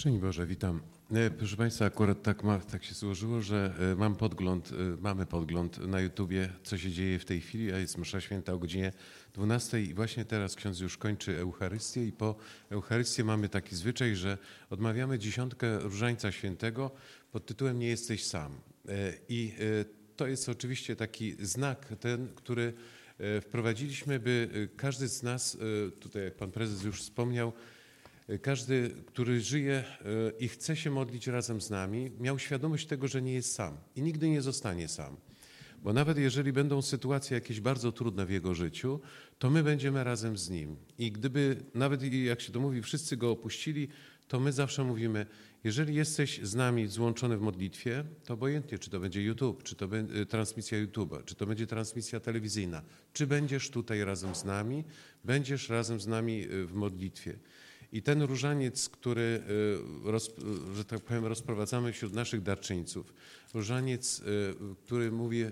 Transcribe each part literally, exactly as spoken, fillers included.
Szczęść Boże, witam. Proszę Państwa, akurat tak, ma, tak się złożyło, że mam podgląd, mamy podgląd na YouTubie, co się dzieje w tej chwili, a jest msza święta o godzinie dwunastej i właśnie teraz ksiądz już kończy Eucharystię i po Eucharystię mamy taki zwyczaj, że odmawiamy dziesiątkę Różańca Świętego pod tytułem Nie jesteś sam. I to jest oczywiście taki znak ten, który wprowadziliśmy, by każdy z nas, tutaj jak Pan Prezes już wspomniał, każdy, który żyje i chce się modlić razem z nami, miał świadomość tego, że nie jest sam i nigdy nie zostanie sam. Bo nawet jeżeli będą sytuacje jakieś bardzo trudne w jego życiu, to my będziemy razem z nim. I gdyby, nawet jak się to mówi, wszyscy go opuścili, to my zawsze mówimy, jeżeli jesteś z nami złączony w modlitwie, to obojętnie, czy to będzie YouTube, czy to będzie transmisja YouTube'a, czy to będzie transmisja telewizyjna, czy będziesz tutaj razem z nami, będziesz razem z nami w modlitwie. I ten różaniec, który, roz, że tak powiem, rozprowadzamy wśród naszych darczyńców, różaniec, który mówi,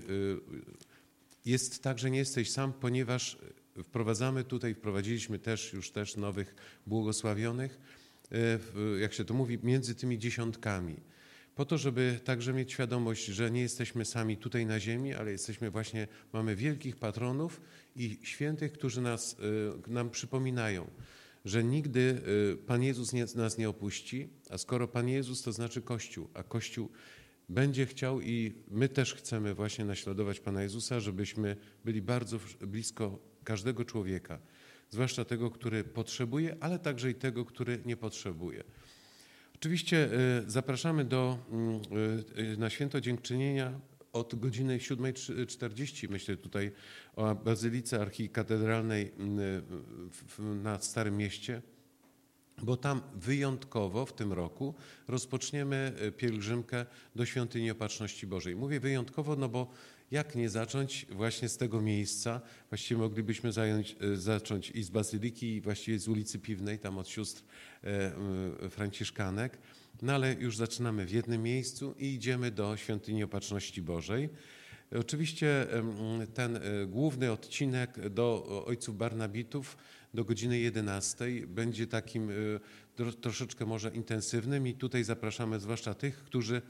jest tak, że nie jesteś sam, ponieważ wprowadzamy tutaj, wprowadziliśmy też już też nowych błogosławionych, jak się to mówi, między tymi dziesiątkami. Po to, żeby także mieć świadomość, że nie jesteśmy sami tutaj na ziemi, ale jesteśmy właśnie, mamy wielkich patronów i świętych, którzy nas, nam przypominają, że nigdy Pan Jezus nie, nas nie opuści, a skoro Pan Jezus, to znaczy Kościół, a Kościół będzie chciał i my też chcemy właśnie naśladować Pana Jezusa, żebyśmy byli bardzo blisko każdego człowieka, zwłaszcza tego, który potrzebuje, ale także i tego, który nie potrzebuje. Oczywiście zapraszamy do, na Święto Dziękczynienia od godziny siódmej czterdzieści, myślę tutaj o Bazylice Archikatedralnej na Starym Mieście, bo tam wyjątkowo w tym roku rozpoczniemy pielgrzymkę do Świątyni Opatrzności Bożej. Mówię wyjątkowo, no bo jak nie zacząć właśnie z tego miejsca, właściwie moglibyśmy zająć, zacząć i z Bazyliki, i właściwie z ulicy Piwnej, tam od sióstr Franciszkanek, no ale już zaczynamy w jednym miejscu i idziemy do Świątyni Opatrzności Bożej. Oczywiście ten główny odcinek do ojców Barnabitów do godziny jedenastej będzie takim troszeczkę może intensywnym i tutaj zapraszamy zwłaszcza tych, którzy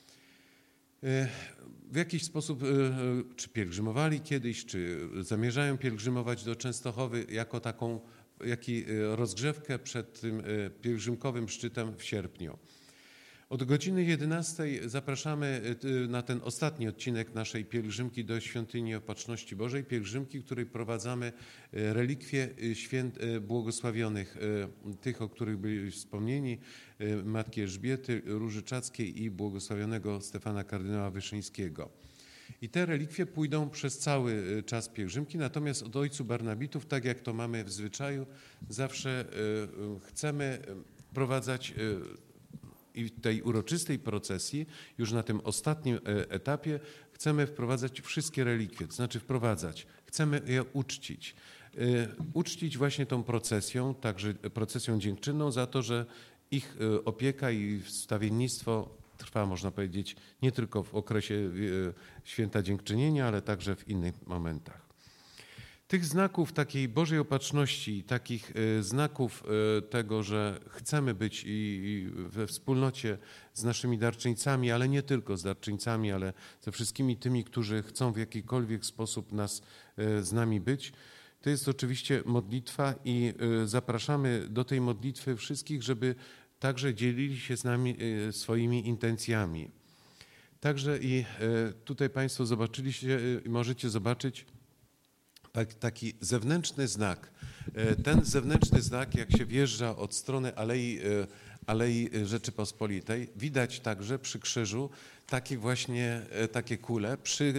w jakiś sposób czy pielgrzymowali kiedyś, czy zamierzają pielgrzymować do Częstochowy jako taką jaki rozgrzewkę przed tym pielgrzymkowym szczytem w sierpniu. Od godziny jedenastej zapraszamy na ten ostatni odcinek naszej pielgrzymki do Świątyni Opatrzności Bożej, pielgrzymki, której prowadzamy relikwie święt błogosławionych, tych, o których byli wspomnieni, Matki Elżbiety, Róży Czackiej i błogosławionego Stefana kardynała Wyszyńskiego. I te relikwie pójdą przez cały czas pielgrzymki, natomiast od ojców Barnabitów, tak jak to mamy w zwyczaju, zawsze chcemy prowadzać i tej uroczystej procesji, już na tym ostatnim etapie, chcemy wprowadzać wszystkie relikwie, to znaczy wprowadzać, chcemy je uczcić. Uczcić właśnie tą procesją, także procesją dziękczynną za to, że ich opieka i wstawiennictwo trwa, można powiedzieć, nie tylko w okresie Święta Dziękczynienia, ale także w innych momentach. Tych znaków takiej Bożej Opatrzności, takich znaków tego, że chcemy być i we wspólnocie z naszymi darczyńcami, ale nie tylko z darczyńcami, ale ze wszystkimi tymi, którzy chcą w jakikolwiek sposób nas z nami być, to jest oczywiście modlitwa i zapraszamy do tej modlitwy wszystkich, żeby także dzielili się z nami swoimi intencjami. Także i tutaj Państwo zobaczyliście, możecie zobaczyć taki zewnętrzny znak. Ten zewnętrzny znak, jak się wjeżdża od strony Alei, Alei Rzeczypospolitej, widać także przy krzyżu takie właśnie takie kule przy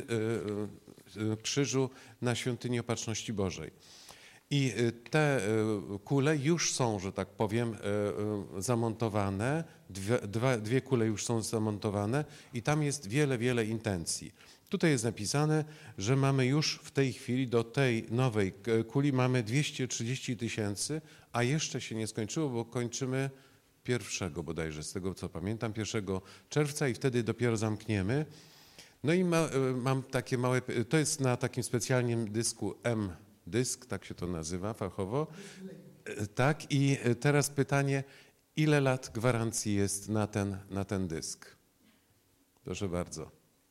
krzyżu na Świątyni Opatrzności Bożej. I te kule już są, że tak powiem, zamontowane, dwie, dwa, dwie kule już są zamontowane i tam jest wiele, wiele intencji. Tutaj jest napisane, że mamy już w tej chwili do tej nowej kuli mamy dwieście trzydzieści tysięcy, a jeszcze się nie skończyło, bo kończymy pierwszego bodajże, z tego co pamiętam, pierwszego czerwca i wtedy dopiero zamkniemy. No i ma, mam takie małe, to jest na takim specjalnym dysku M dysk, tak się to nazywa fachowo. Tak, i teraz pytanie, Ile lat gwarancji jest na ten, na ten dysk? Proszę bardzo.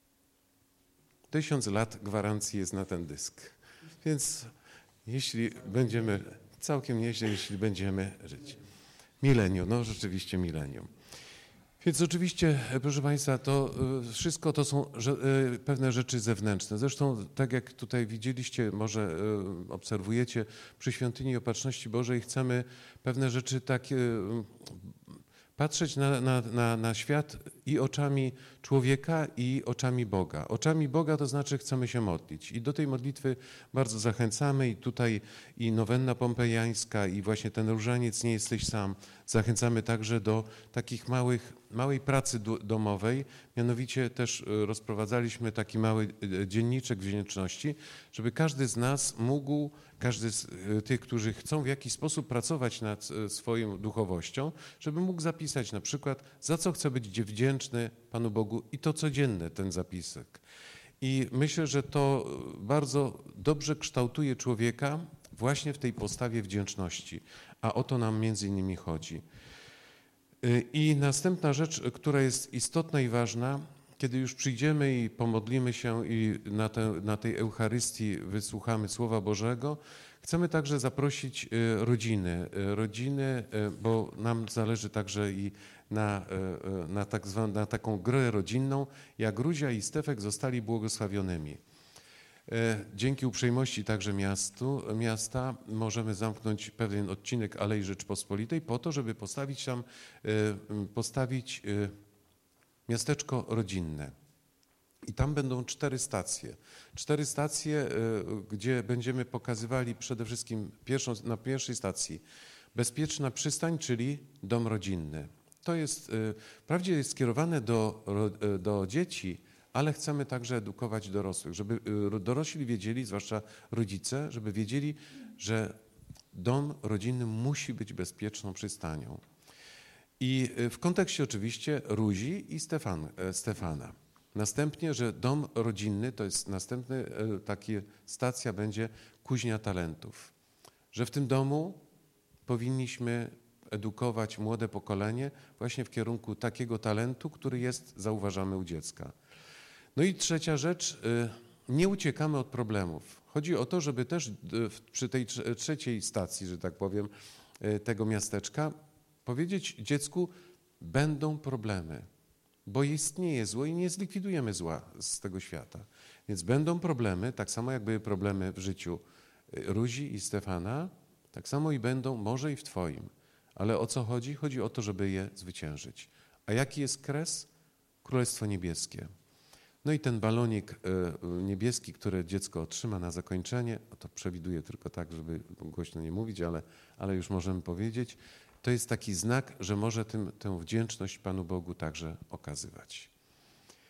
Tysiąc lat gwarancji jest na ten dysk. Więc jeśli będziemy, całkiem nieźle, jeśli będziemy żyć. Milenium, no rzeczywiście milenium. Więc oczywiście, proszę Państwa, to wszystko to są pewne rzeczy zewnętrzne. Zresztą, tak jak tutaj widzieliście, może obserwujecie, przy Świątyni Opatrzności Bożej chcemy pewne rzeczy takie patrzeć na, na, na, na świat i oczami człowieka, i oczami Boga. Oczami Boga to znaczy chcemy się modlić. I do tej modlitwy bardzo zachęcamy i tutaj i nowenna pompejańska, i właśnie ten różaniec Nie jesteś sam. Zachęcamy także do takich małych, małej pracy domowej. Mianowicie też rozprowadzaliśmy taki mały dzienniczek wdzięczności, żeby każdy z nas mógł, każdy z tych, którzy chcą w jakiś sposób pracować nad swoją duchowością, żeby mógł zapisać na przykład, za co chce być wdzięczny Panu Bogu, i to codzienny ten zapisek. I myślę, że to bardzo dobrze kształtuje człowieka właśnie w tej postawie wdzięczności, a o to nam między innymi chodzi. I następna rzecz, która jest istotna i ważna, kiedy już przyjdziemy i pomodlimy się i na, te, na tej Eucharystii wysłuchamy Słowa Bożego, chcemy także zaprosić rodziny, rodziny, bo nam zależy także i na, na, tak zwaną, na taką grę rodzinną, jak Ruzia i Stefek zostali błogosławionymi. Dzięki uprzejmości także miastu, miasta możemy zamknąć pewien odcinek Alei Rzeczpospolitej po to, żeby postawić tam postawić miasteczko rodzinne. I tam będą cztery stacje. Cztery stacje, gdzie będziemy pokazywali przede wszystkim pierwszą, na pierwszej stacji bezpieczna przystań, czyli dom rodzinny. To jest, wprawdzie jest skierowane do, do dzieci, ale chcemy także edukować dorosłych, żeby dorośli wiedzieli, zwłaszcza rodzice, żeby wiedzieli, że dom rodzinny musi być bezpieczną przystanią. I w kontekście oczywiście Ruzi i Stefan, Stefana. Następnie, że dom rodzinny to jest następny, taka stacja będzie kuźnia talentów. Że w tym domu powinniśmy edukować młode pokolenie właśnie w kierunku takiego talentu, który jest, zauważamy, u dziecka. No i trzecia rzecz, nie uciekamy od problemów. Chodzi o to, żeby też przy tej trzeciej stacji, że tak powiem, tego miasteczka powiedzieć dziecku, będą problemy, bo istnieje zło i nie zlikwidujemy zła z tego świata. Więc będą problemy, tak samo jak były problemy w życiu Ruzi i Stefana, tak samo i będą może i w Twoim. Ale o co chodzi? Chodzi o to, żeby je zwyciężyć. A jaki jest kres? Królestwo Niebieskie. No i ten balonik niebieski, który dziecko otrzyma na zakończenie, to przewiduję tylko tak, żeby głośno nie mówić, ale, ale już możemy powiedzieć, to jest taki znak, że może tym, tę wdzięczność Panu Bogu także okazywać.